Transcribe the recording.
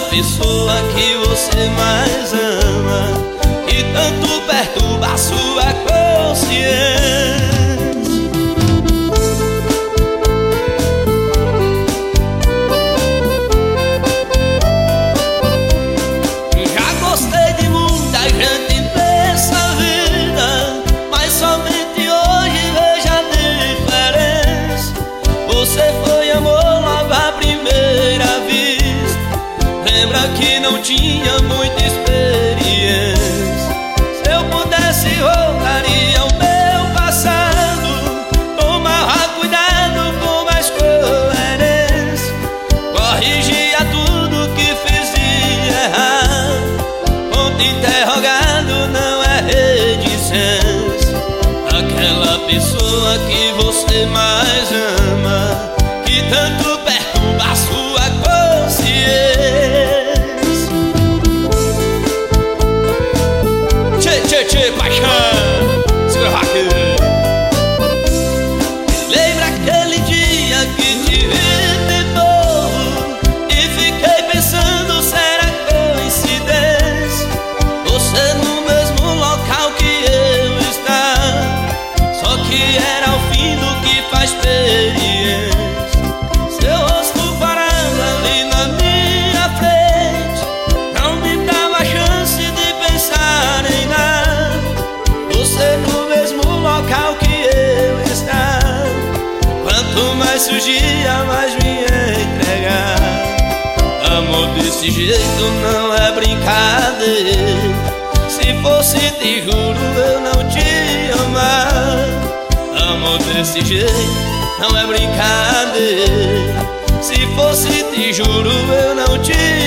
pessoa que você mais ama e tanto perturba a sua consciência. Já gostei de muita gente nessa vida, mas somente hoje vejo a diferença. Você foi amor logo à primeira vista, lembra que não tinha muita experiência. Se eu pudesse voltaria ao meu passado, tomava cuidado com mais coerência, corrigia tudo que fiz de errado. Ponto interrogado não é reticência. Aquela pessoa que você mais ama, que tanto perturba a sua consciência. Tchê, paixão, segura aqui. Lembra aquele dia que te vi de novo e fiquei pensando, será coincidência? Você no mesmo local que eu estava, só que era o fim do que faz experiência. Seu rosto parado ali na minha frente, não me dava chance de pensar em nada. Você no mesmo local que eu estava, quanto mais surgia, mais me entregar. Amor desse jeito não é brincadeira, se fosse te juro eu não te amar. Amor desse jeito não é brincadeira, se fosse te juro eu não te